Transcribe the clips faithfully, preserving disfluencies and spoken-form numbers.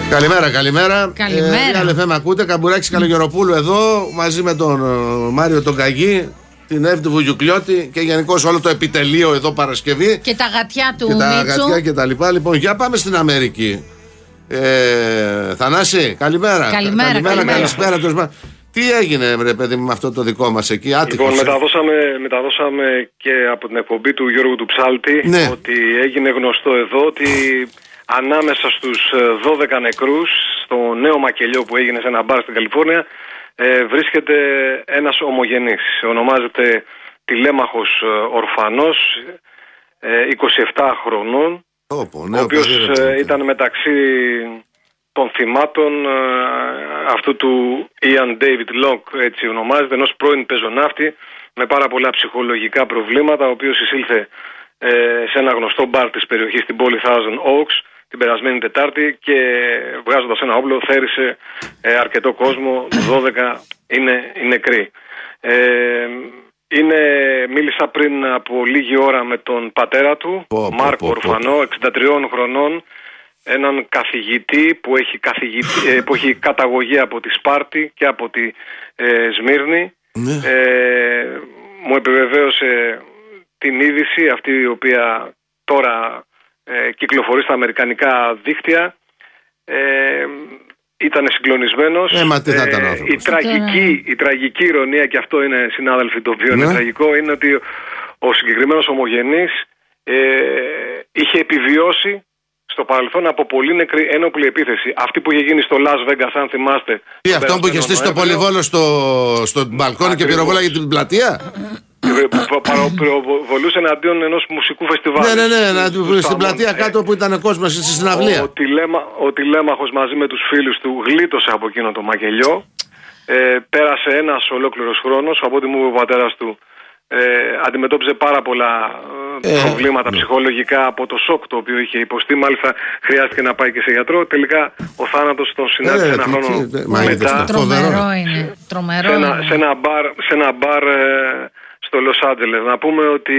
Καλημέρα, καλημέρα. Καλημέρα. Ε, Λεφέ, με ακούτε. Καμπουράκης Καλογεροπούλου εδώ, μαζί με τον uh, Μάριο τον Καγί, την Εύτη Βουγιουκλιώτη και γενικώς όλο το επιτελείο εδώ Παρασκευή. Και τα γατιά του και Μίτσου. τα γατιά και τα λοιπά. Λοιπόν, για πάμε στην Αμερική. Ε, Θανάση, καλημέρα. Καλημέρα, καλημέρα, καλημέρα. καλησπέρα. Καλησπέρα. Τι έγινε, ρε παιδί, με αυτό το δικό μας εκεί, άτυχος. Λοιπόν, μεταδώσαμε, μεταδώσαμε και από την εκπομπή του Γιώργου του Ψάλτη, ναι, ότι έγινε γνωστό εδώ ότι ανάμεσα στους δώδεκα νεκρούς στο νέο μακελιό που έγινε σε ένα μπαρ στην Καλιφόρνια ε, βρίσκεται ένας ομογενής. Ονομάζεται Τηλέμαχος Ορφανός, ε, είκοσι επτά χρονών, Όπο, ναι, ο οποίος παιδί, ε, ήταν μεταξύ των θυμάτων ε, αυτού του Ian David Locke, έτσι ονομάζεται, ενός πρώην πεζοναύτη με πάρα πολλά ψυχολογικά προβλήματα, ο οποίος εισήλθε ε, σε ένα γνωστό μπαρ της περιοχής στην πόλη Thousand Oaks την περασμένη Τετάρτη και βγάζοντας ένα όπλο θέρισε ε, αρκετό κόσμο, δώδεκα είναι οι νεκροί. Ε, είναι, μίλησα πριν από λίγη ώρα με τον πατέρα του, πω, πω, Μάρκο πω, πω, Ορφανό, εξήντα τριών χρονών, έναν καθηγητή που έχει, καθηγητή, που έχει καταγωγή από τη Σπάρτη και από τη ε, Σμύρνη. ναι. Ε, μου επιβεβαίωσε την είδηση αυτή η οποία τώρα ε, κυκλοφορεί στα αμερικανικά δίκτυα. Ε, ήταν συγκλονισμένος. Ε, μα τι θα ήταν ε, άνθρωπος. η, τραγική, η τραγική ηρωνία, και αυτό είναι, συνάδελφοι, το οποίο ναι, είναι τραγικό, είναι ότι ο συγκεκριμένος ομογενής ε, είχε επιβιώσει στο παρελθόν από πολύ νεκρή ένοπλη επίθεση. Αυτή που είχε γίνει στο Las Vegas, αν θυμάστε. Τι, αυτό που είχε στήσει το πολυβόλο στο, στο μπαλκόνι και πυροβόλαγε την πλατεία. Πυροβολούσε εναντίον ενός μουσικού φεστιβάλ. Ναι, ναι, ναι, ναι, στην πλατεία κάτω που ήταν ο κόσμος στη συναυλία. Ο, τηλέμα, ο Τηλέμαχος μαζί με τους φίλους του γλίτωσε από εκείνο το μακελιό. Ε, πέρασε ένας ολόκληρος χρόνος. Από ό,τι μου είπε ο πατέρας του, ε, αντιμετώπιζε πάρα πολλά ε, ε, προβλήματα ναι, ψυχολογικά από το σοκ το οποίο είχε υποστεί. Μάλιστα χρειάστηκε να πάει και σε γιατρό. Τελικά ο θάνατος τον συνάντησε ε, ένα τι, χρόνο τι, μα, μετά. Τρομερό είναι. Τρομερό σε, ένα, είναι. σε ένα μπαρ, σε ένα μπαρ ε, στο Λος Άντζελες. Να πούμε ότι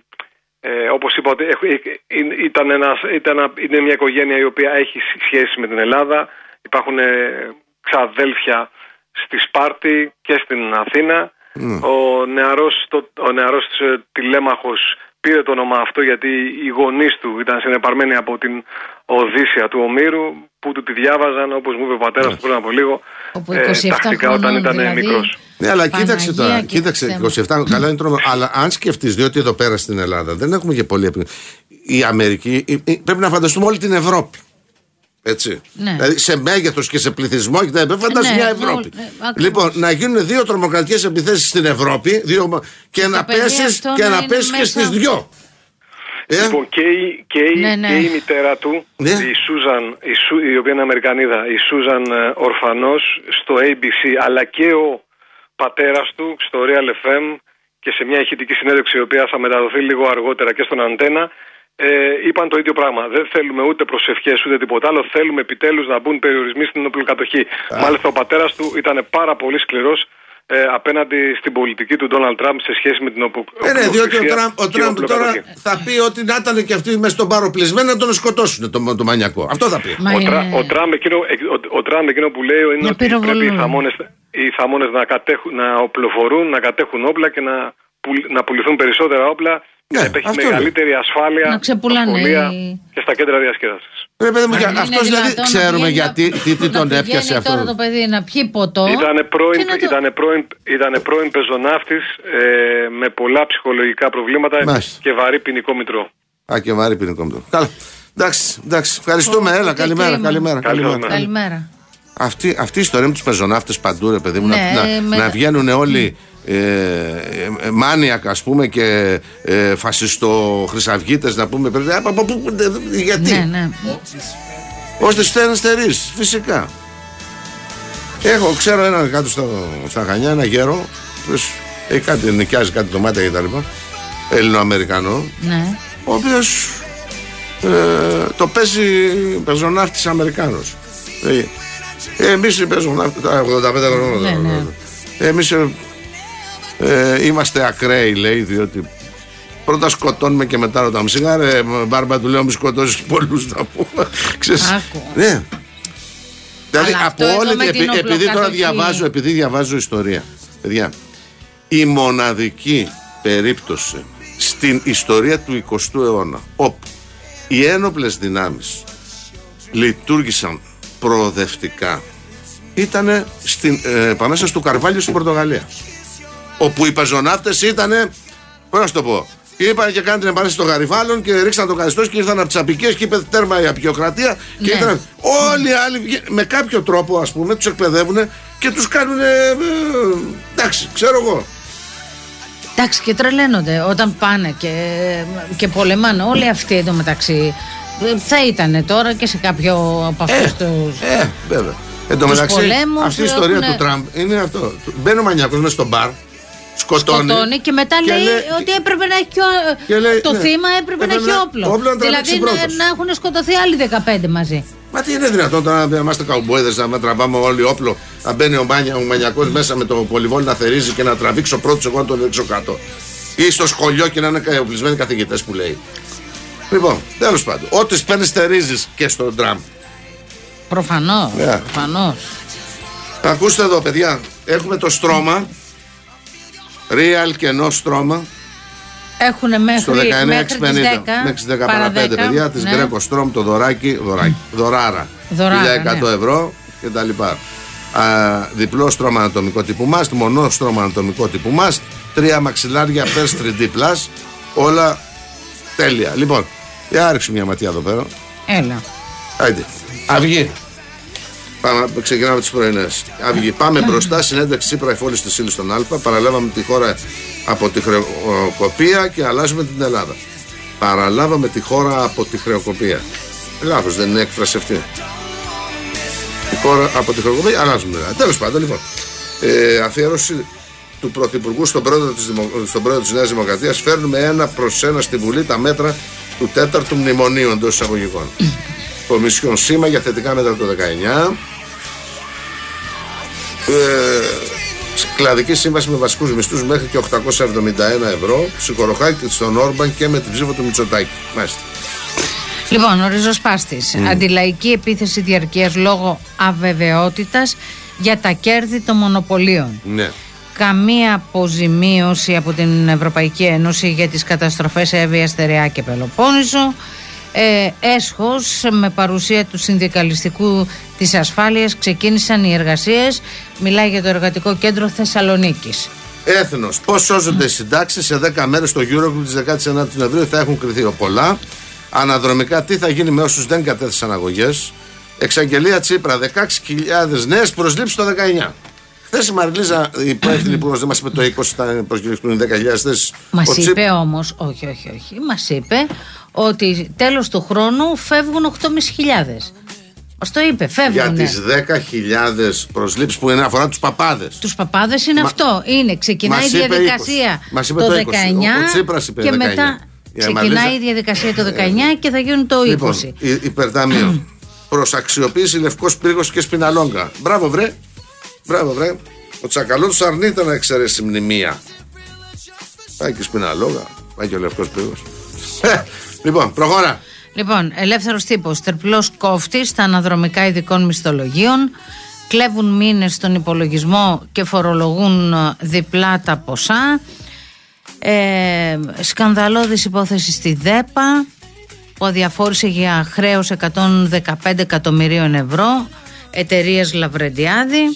ε, όπως είπα, ότι έχ, ήταν ένας, ήταν, είναι μια οικογένεια η οποία έχει σχέση με την Ελλάδα. Υπάρχουν ε, ξαδέλφια στη Σπάρτη και στην Αθήνα. Mm. Ο νεαρός, το, ο νεαρός ε, Τηλέμαχος πήρε το όνομα αυτό γιατί οι γονείς του ήταν συνεπαρμένοι από την Οδύσσια του Ομήρου, που του τη διάβαζαν, όπως μου είπε ο πατέρας του πριν από λίγο, ε, τακτικά όταν ήταν δηλαδή μικρός. Ναι, αλλά κοίταξε τώρα, κοίταξε, είκοσι επτά, καλά είναι τρομερό. Αλλά αν σκεφτείς, διότι εδώ πέρα στην Ελλάδα δεν έχουμε και πολύ επί... η Αμερική, η, η, πρέπει να φανταστούμε όλη την Ευρώπη. Έτσι. Ναι. Δηλαδή σε μέγεθος και σε πληθυσμό, φαντάζομαι ναι, μια Ευρώπη. ναι, λοιπόν, να γίνουν δύο τρομοκρατικές επιθέσεις στην Ευρώπη δύο, και, να πέσεις, και να πέσεις και στις δυο. Ε? Λοιπόν, και η, και, η, ναι, ναι. και η μητέρα του, ναι, η Σούζαν, η, Σου, η οποία είναι Αμερικανίδα, η Σούζαν Ορφανός, στο έι μπι σι, αλλά και ο πατέρας του στο Real εφ εμ και σε μια ηχητική συνέντευξη, η οποία θα μεταδοθεί λίγο αργότερα και στον Αντένα, ε, είπαν το ίδιο πράγμα. Δεν θέλουμε ούτε προσευχές ούτε τίποτα άλλο. Θέλουμε επιτέλους να μπουν περιορισμοί στην οπλοκατοχή. Μάλιστα, ο πατέρας του ήταν πάρα πολύ σκληρός Ε, απέναντι στην πολιτική του Ντόναλντ Τραμπ σε σχέση με την οπλοκρατία. Ε, ναι, διότι ο Τραμπ, ο Τραμπ τώρα θα πει ότι να ήταν και αυτοί μέσα στον παροπλισμένο να τον σκοτώσουν το, το μανιακό. Αυτό θα πει. Ο, είναι... Τρα, ο, Τραμπ εκείνο, ο, ο Τραμπ εκείνο που λέει είναι ότι πρέπει οι θαμώνες, οι θαμώνες να, κατέχουν, να οπλοφορούν, να κατέχουν όπλα και να, πουλ, να πουληθούν περισσότερα όπλα. Ναι, να έχει μεγαλύτερη είναι. ασφάλεια να στα σχολεία και στα κέντρα διασκέδασης. Ρε παιδί μου, αυτός δηλαδή ξέρουμε γιατί τι, τι τον έπιασε αυτό. Τώρα το παιδί να πιει ποτό. Ήτανε πρώην, το... ήτανε πρώην, ήτανε πρώην πεζοναύτης ε, με πολλά ψυχολογικά προβλήματα. Μάλιστα. Και βαρύ ποινικό μητρό. Α, και βαρύ ποινικό μητρό. Καλά. Εντάξει, εντάξει. Ευχαριστούμε. Έλα, καλημέρα, καλημέρα, καλημέρα. Καλημέρα. Αυτή, αυτή η ιστορία με τους πεζοναύτες παντού, ρε παιδί μου, ναι, να, με... να βγαίνουν όλοι ε, ε, μάνιακα, ας πούμε, και ε, φασιστοχρυσαυγίτες, να πούμε. Από πού, γιατί. Ναι, ναι. Ώστε στέλνει στερείς, φυσικά. Έχω, ξέρω έναν κάτω στα, στα Χανιά, ένα γέρο, έχει κάτι, νοικιάζει κάτι ντομάτια και τα λοιπά, Ελληνοαμερικανό, ναι, ο οποίος ε, το παίζει πεζοναύτης Αμερικάνος. Ε, εμείς οι πεζοναύτες, ογδόντα πέντε χρόνια, ναι, ναι. Εμείς ε, ε, είμαστε ακραίοι, λέει, διότι πρώτα σκοτώνουμε και μετά ρωτάμε. Σιγά ρε Μπάρμπα, του λέω, μη σκοτώσεις πολλούς, να πούμε. Ξέρεις, ναι. Δηλαδή από όλη την. Επει, επειδή τώρα διαβάζω, επειδή διαβάζω ιστορία. Παιδιά, η μοναδική περίπτωση στην ιστορία του εικοστού αιώνα όπου οι ένοπλες δυνάμεις λειτουργήσαν προοδευτικά ήταν στην ε, επανάσταση του Καρβάλιου στην Πορτογαλία. Όπου οι πεζοναύτες ήτανε, πώς να σου το πω, είπαν και κάνουν την επανάσταση των Γαριφάλων και ρίξαν το καθεστώς και ήρθαν από τις απικίες και είπε τέρμα η απικιοκρατία. Ναι. Και ήταν όλοι οι άλλοι με κάποιο τρόπο, ας πούμε, τους εκπαιδεύουν και τους κάνουν. Ε, ε, εντάξει, ξέρω εγώ. Εντάξει, και τρελαίνονται όταν πάνε και, και πολεμάνε. Όλοι αυτοί εντωμεταξύ θα ήταν τώρα και σε κάποιο από αυτούς ε, τους. Ε, βέβαια. Εν τω μεταξύ, αυτή η ιστορία έχουν... του Τραμπ είναι αυτό. Μπαίνει ο μανιακός μέσα στο μπαρ, σκοτώνει, σκοτώνει και μετά και λέει, λέει ότι έπρεπε να έχει λέει, το ναι, θύμα έπρεπε, έπρεπε να έχει όπλο. όπλο να δηλαδή να, να έχουν σκοτωθεί άλλοι δεκαπέντε μαζί. Μα τι είναι δυνατόν τώρα να είμαστε καουμπόιδες, να τραβάμε όλοι όπλο, να μπαίνει ο, μάνια, ο μανιακός μέσα με το πολυβόλι να θερίζει και να τραβήξω πρώτος εγώ να τον ρίξω κάτω. Ή στο σχολείο και να είναι οπλισμένοι καθηγητές που λέει. Λοιπόν, τέλος πάντων, ό,τι παίρνει στερίζεις και στον Τραμπ. Προφανώς, yeah. προφανώς. Ακούστε εδώ, παιδιά, έχουμε το στρώμα, real κενό στρώμα. Έχουν μέχρι, στο δεκαεννιά εξήντα μέχρι μέχρι τις δέκα παρά πέντε, παιδιά, της ναι. Greco Strom, το δωράκι, δωράκι δωράρα, χίλια εκατό ναι. ευρώ και τα λοιπά. Α, διπλό στρώμα ανατομικό τύπου Must, μονό στρώμα ανατομικό τύπου Must, τρία μαξιλάρια First θρι ντι Plus, όλα τέλεια. Λοιπόν, για άρχισε μια ματιά εδώ πέρα. Έλα. Άιντε. Αυγή. Πάμε, ξεκινάμε τις πρωινές. Αυγή. Πάμε μπροστά. Συνέντευξη Τσίπρα εφόλης της ύλης στον Α. Παραλάβαμε τη χώρα από τη χρεοκοπία και αλλάζουμε την Ελλάδα. Παραλάβαμε τη χώρα από τη χρεοκοπία. Λάθος, δεν είναι έκφραση αυτή. Τη χώρα από τη χρεοκοπία αλλάζουμε. Τέλος πάντων, λοιπόν. Ε, αφιέρωση του Πρωθυπουργού στον πρόεδρο της, Δημο... στον πρόεδρο της Νέας Δημοκρατίας. Φέρνουμε ένα προς ένα στη Βουλή τα μέτρα του τέταρτου μνημονίου εντός εισαγωγικών. Κομισιόν σήμα για θετικά μέτρα το δεκαεννιά. Ε, κλαδική σύμβαση με βασικούς μισθούς μέχρι και οκτακόσια εβδομήντα ένα ευρώ. Σικοροχάκη στον Όρμπαν και με την ψήφο του Μητσοτάκη. Μάλιστα. Λοιπόν, ο ριζοσπάστης. Mm. Αντιλαϊκή επίθεση διαρκείας λόγω αβεβαιότητας για τα κέρδη των μονοπωλίων. Ναι. Καμία αποζημίωση από την Ευρωπαϊκή Ένωση για τις καταστροφές Εύβοια, Στερεά και Πελοπόννησο. Ε, έσχος με παρουσία του συνδικαλιστικού της ασφάλειας ξεκίνησαν οι εργασίες. Μιλάει για το Εργατικό Κέντρο Θεσσαλονίκης. Έθνος. Πώς σώζονται οι συντάξεις σε δέκα μέρες στο Eurogroup της δεκαεννιά Νοεμβρίου θα έχουν κριθεί πολλά. Αναδρομικά τι θα γίνει με όσους δεν κατέθεσαν αγωγές. Εξαγγελία Τσίπρα, δεκαέξι χιλιάδες νέες προσλήψεις το δεκαεννιά. Χθες η Μαριλίζα, η υπεύθυνη υπουργός, δεν μας είπε το είκοσι θα προσληφθούν δέκα χιλιάδες θέσεις. Μας είπε Τσίπ... όμως, όχι, όχι, όχι, μας είπε ότι τέλος του χρόνου φεύγουν οκτώ χιλιάδες πεντακόσιες. Μας το είπε, φεύγουν. Για τις δέκα χιλιάδες προσλήψεις που είναι αφορά τους παπάδες. Τους παπάδες είναι Μα... αυτό. Είναι, ξεκινάει η διαδικασία το, το δεκαεννιά ο, ο είπε και δεκαεννιά. Μετά ξεκινάει η διαδικασία το δεκαεννιά και θα γίνουν το είκοσι. Λοιπόν, υπερταμείο. Προς αξιοποίηση Λευκός Πύργος και Σπιναλόγκα. Μπράβο βρε. Μπράβο βρε. Ο Τσακαλώτος αρνείται να εξαιρέσει μνημεία. Πάει και Σπιναλόγκα. Πάει και ο Λευκός Πύργος. Λοιπόν, προχώρα. Λοιπόν, ελεύθερος τύπος. Τερπλός κόφτης στα αναδρομικά ειδικών μισθολογίων. Κλέβουν μήνες στον υπολογισμό και φορολογούν διπλά τα ποσά. Ε, σκανδαλώδης υπόθεση στη ΔΕΠΑ που αδιαφόρησε για χρέος εκατόν δεκαπέντε εκατομμυρίων ευρώ εταιρείας Λαβρεντιάδη.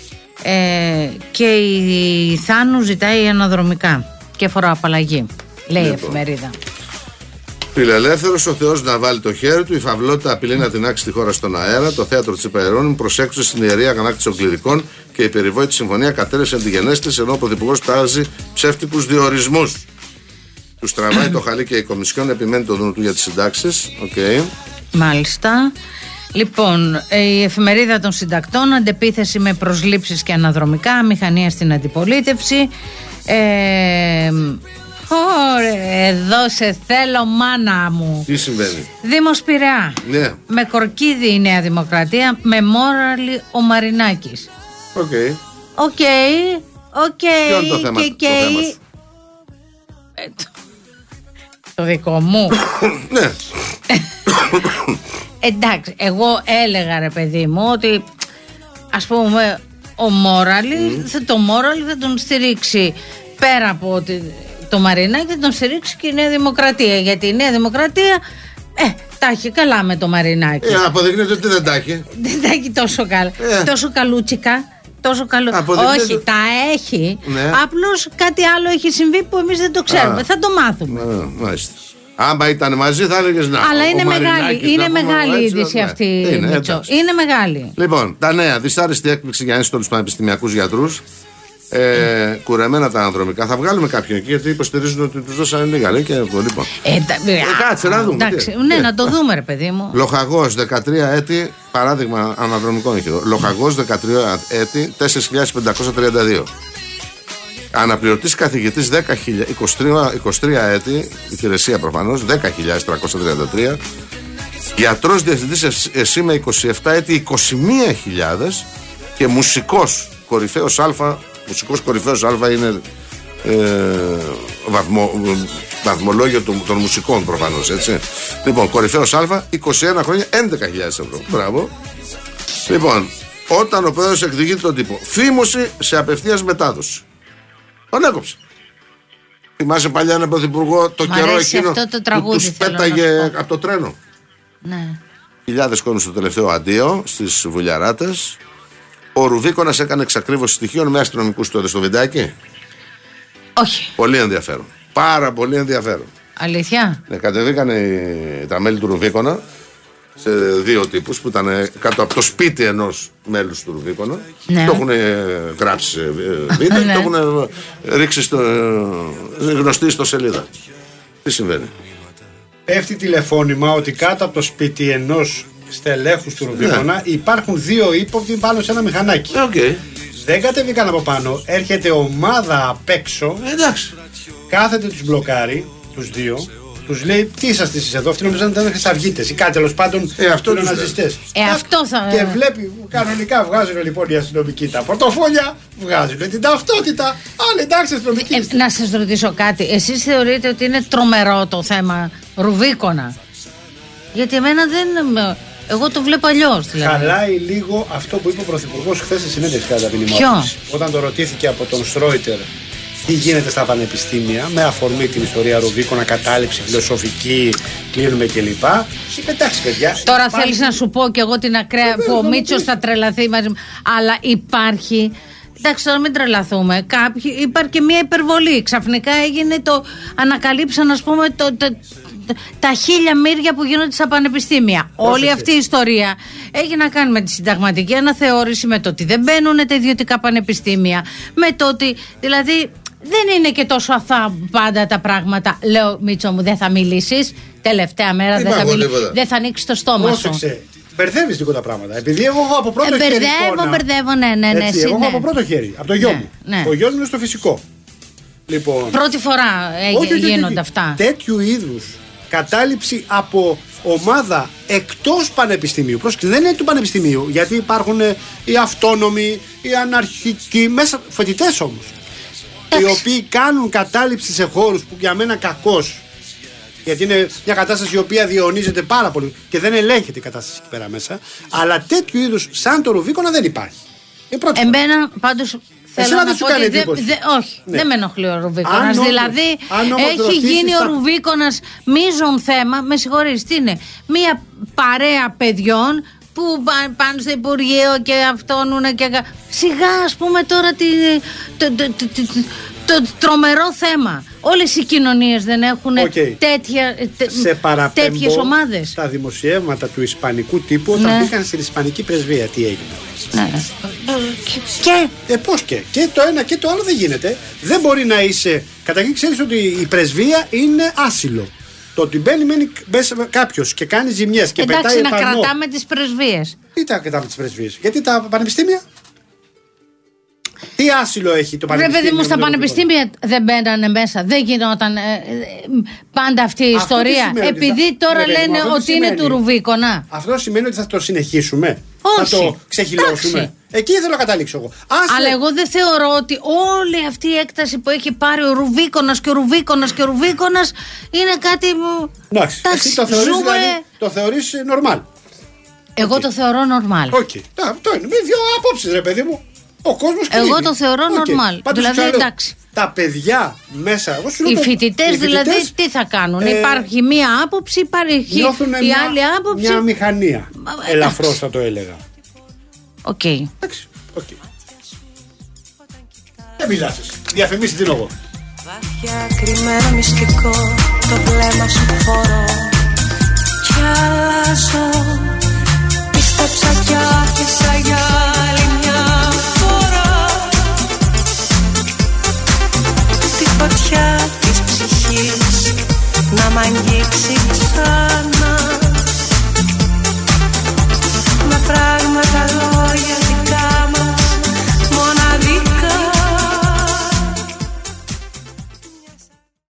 Ε, και η Θάνου ζητάει αναδρομικά και φοροαπαλλαγή, λέει λοιπόν η εφημερίδα. Φιλελεύθερος, ο Θεός να βάλει το χέρι του. Η φαυλότητα απειλεί να τεινάξει τη χώρα στον αέρα. Το θέατρο της Υπεραιώνων προσέξου στην ιερή αγανάκτηση των κληρικών και η περιβόητη συμφωνία κατέληξε αντιγενέστης ενώ ο Πρωθυπουργός τάζει ψεύτικους διορισμούς. Τους τραβάει το χαλί και η Κομισιόν επιμένει το δούνο του για τις συντάξεις. Okay. Μάλιστα. Λοιπόν, η εφημερίδα των συντακτών, αντεπίθεση με προσλήψεις και αναδρομικά, μηχανία στην αντιπολίτευση. Ε, Ωραία, εδώ σε θέλω μάνα μου. Τι συμβαίνει? Δήμος Πειραιά. Ναι. Με Κορκίδη η Νέα Δημοκρατία, με Μόραλη ο Μαρινάκης. Οκ. Okay. Οκ. Οκ. Ποιο είναι το θέμα, και, το θέμα σου? Ε, το... το δικό μου. Ναι. Εντάξει, εγώ έλεγα ρε παιδί μου ότι ας πούμε, ο Μόραλη, mm. το Μόραλη θα τον στηρίξει πέρα από ότι το Μαρινάκη, θα τον στηρίξει και η Νέα Δημοκρατία. Γιατί η Νέα Δημοκρατία ε, τα έχει καλά με το Μαρινάκη. Ε, αποδεικνύεται ότι δεν τα έχει. Δεν τα έχει τόσο καλά. Ε. Τόσο καλούτσικα. Τόσο καλό. Όχι, τα έχει. Ναι. Απλώς κάτι άλλο έχει συμβεί που εμείς δεν το ξέρουμε. Α. Θα το μάθουμε. Α, μάλιστα. Άμα ήταν μαζί θα έλεγες να. Αλλά είναι μεγάλη, είναι μεγάλη η είδηση αυτή. Είναι, είναι μεγάλη. Λοιπόν, τα νέα. Δυσάρεστη έκπληξη για ένστολους πανεπιστημιακούς γιατρούς. Ε, mm. Κουρεμένα τα ανδρομικά. Θα βγάλουμε κάποιον εκεί γιατί υποστηρίζουν ότι τους δώσανε λίγα. Λέει, και λοιπόν. Ε, τα, ε, κάτσε να δούμε. Εντάξει, ναι, να το δούμε, ρε παιδί μου. Λοχαγός δεκατρία έτη, παράδειγμα αναδρομικών έχει εδώ. Λοχαγός δεκατρία έτη, τέσσερις χιλιάδες πεντακόσια τριάντα δύο. Αναπληρωτής καθηγητής είκοσι τρία έτη, υπηρεσία προφανώς, δέκα χιλιάδες τριακόσια τριάντα τρία. Γιατρός διευθυντής ΕΣΥΜΕ είκοσι επτά έτη, είκοσι μία χιλιάδες. Και μουσικός κορυφαίος Α, μουσικός κορυφαίος Α είναι ε, βαθμο, βαθμολόγιο των, των μουσικών προφανώς, έτσι. Λοιπόν, κορυφαίος Α, είκοσι ένα χρόνια, έντεκα χιλιάδες ευρώ. Μπράβο. Λοιπόν, όταν ο πρόεδρος εκδικεί τον τύπο, φήμωση σε απευθείας μετάδοση. Τον έκοψε. Θυμάσαι παλιά έναν πρωθυπουργό το Μ' καιρό εκείνο το που τους πέταγε από το τρένο. Ναι. Χιλιάδες κόσμοι στο τελευταίο αντίο στις βουλιαράτες. Ο Ρουβίκονας έκανε εξακρίβωση στοιχείων με αστυνομικούς τότε στο βιντεάκι. Όχι. Πολύ ενδιαφέρον. Πάρα πολύ ενδιαφέρον. Αλήθεια. Ναι, κατεβήκανε τα μέλη του Ρουβίκονα σε δύο τύπους που ήταν κάτω από το σπίτι ενός μέλους του Ρουβίκονα. Ναι. Το έχουν γράψει σε βίντεο και το έχουν ρίξει στο, γνωστή στο σελίδα. Τι συμβαίνει? Πέφτει τηλεφώνημα ότι κάτω από το σπίτι ενός στελέχους του Ρουβίκονα ναι. υπάρχουν δύο ύποπτοι πάνω σε ένα μηχανάκι. Okay. Δεν κατεβήκαν από πάνω, έρχεται ομάδα απ' έξω. Εντάξει. Κάθεται, τους μπλοκάρει, τους δύο. Τους λέει, τι είσαστε εσείς εδώ? Αυτοί νομίζαν ότι ήταν χρυσαυγίτες ή κάτι τέλος πάντων ε, αυτό ναζιστές. Ε, αυτό θα. Και βλέπει, κανονικά βγάζουν λοιπόν οι αστυνομικοί τα πορτοφόλια, βγάζουν την ταυτότητα. Αλλά εντάξει, αστυνομικοί. Ε, να σας ρωτήσω κάτι. Εσείς θεωρείτε ότι είναι τρομερό το θέμα Ρουβίκονα? Γιατί εμένα δεν. Εγώ το βλέπω αλλιώς. Δηλαδή. Χαλάει λίγο αυτό που είπε ο Πρωθυπουργός χθες στη συνέντευξη κατά την ημέρα. Όταν το ρωτήθηκε από τον Στρόιτερ τι γίνεται στα πανεπιστήμια με αφορμή την ιστορία Ρουβίκονα, κατάληψη φιλοσοφική, κλείνουμε κλπ. Είπε εντάξει, παιδιά. Τώρα υπάρχει... θέλεις να σου πω κι εγώ την ακραία που ο Μίτσος θα τρελαθεί μαζί μου. Αλλά υπάρχει. Εντάξει, τώρα μην τρελαθούμε. Κάποιοι, υπάρχει και μια υπερβολή. Ξαφνικά έγινε το. Ανακαλύψαν, ας πούμε, το. το τα χίλια μύρια που γίνονται στα πανεπιστήμια. Πρόσεχε. Όλη αυτή η ιστορία έχει να κάνει με τη συνταγματική αναθεώρηση, με το ότι δεν μπαίνουν τα ιδιωτικά πανεπιστήμια, με το ότι δηλαδή δεν είναι και τόσο αθώα πάντα τα πράγματα. Λέω, Μίτσο μου, δεν θα μιλήσεις. Τελευταία μέρα δεν θα, μιλ... δεν θα ανοίξει το στόμα Πρόσεξε. σου. Μπερδεύεις λίγο τα πράγματα. Επειδή εγώ έχω από πρώτο ε, χέρι. Μπερδεύω, μπερδεύω, ναι, ναι, ναι. Έτσι, ναι. Εγώ έχω από πρώτο χέρι. Από το γιο ναι, μου. Ναι. Ο γιος μου είναι στο φυσικό. Λοιπόν, πρώτη φορά όχι, γίνονται όχι, αυτά. Τέτοιου είδους κατάληψη από ομάδα εκτός πανεπιστημίου. Πρόσεχε, δεν είναι του πανεπιστημίου, γιατί υπάρχουν οι αυτόνομοι, οι αναρχικοί, μέσα φοιτητές όμως. Οι οποίοι κάνουν κατάληψη σε χώρους που για μένα κακώς, γιατί είναι μια κατάσταση η οποία διαιωνίζεται πάρα πολύ και δεν ελέγχεται η κατάσταση εκεί πέρα μέσα. Αλλά τέτοιου είδους σαν το Ρουβίκονα δεν υπάρχει. Εμένα πάντως. Θέλω να πω ότι δε, δε, όχι, ναι. δεν με ενοχλεί ο Ρουβίκονας. Δηλαδή έχει γίνει ο Ρουβίκονας μείζον θέμα. Με συγχωρείς, τι είναι? Μία παρέα παιδιών που πάνε στο Υπουργείο και αυτόνουνε και σιγά, ας πούμε τώρα τη, το, το, το, το, το, το τρομερό θέμα. Όλες οι κοινωνίες δεν έχουν okay. τέτοια, τε, τέτοιες ομάδες. Στα δημοσιεύματα του ισπανικού τύπου όταν ναι. μπήκαν στην ισπανική πρεσβεία, τι έγινε? Ναι. Και ε, πώς και. Και το ένα και το άλλο δεν γίνεται. Δεν μπορεί να είσαι. Καταρχήν ξέρεις ότι η πρεσβεία είναι άσυλο. Το ότι μπαίνει κάποιος και κάνει ζημιές και εντάξει, πετάει επανό. Εντάξει, να κρατάμε τις πρεσβείες. Τι τα κρατάμε τις πρεσβείες? Γιατί τα πανεπιστήμια. Τι άσυλο έχει το πανεπιστήμιο? Ρε παιδί μου, στα πανεπιστήμια δεν μπαίνανε μέσα. Δεν γινόταν ε, ε, πάντα αυτή η αυτό ιστορία. Επειδή θα... τώρα ρε, λένε ότι σημαίνει... είναι του Ρουβίκονα. Αυτό σημαίνει ότι θα το συνεχίσουμε? Όχι. Θα το ξεχυλώσουμε? Εντάξει. Εκεί θέλω να καταλήξω εγώ. Άσε... Αλλά εγώ δεν θεωρώ ότι όλη αυτή η έκταση που έχει πάρει ο Ρουβίκονας και ο Ρουβίκονας και ο Ρουβίκονας είναι κάτι που. Εντάξει. Εσύ το θεωρείς, ζούμε... δηλαδή, το θεωρείς normal. Εγώ okay. το θεωρώ normal. Οκ. Okay. Αυτό είναι. Με δύο άποψεις, ρε παιδί μου. Ο κόσμος κρίνει. Εγώ το θεωρώ okay. normal. Δηλαδή, ξέρω, εντάξει. Τα παιδιά μέσα. Εγώ οι φοιτητές δηλαδή τι θα κάνουν. Ε, υπάρχει μία άποψη, υπάρχει η μια, άλλη άποψη. Μια μηχανία. Ε, ελαφρώς θα το έλεγα. Οκ. Okay. Εντάξει. Okay. Δεν μιλάς εσύ. Διαφημίσεις την εγώ. Βάθια κρυμμένο μυστικό, το βλέμμα σου φορώ κι αλλάζω. Πίστεψα κι άρχισα για άλλη μια φορά τη φωτιά της ψυχής να μ' αγγίξει ξανά.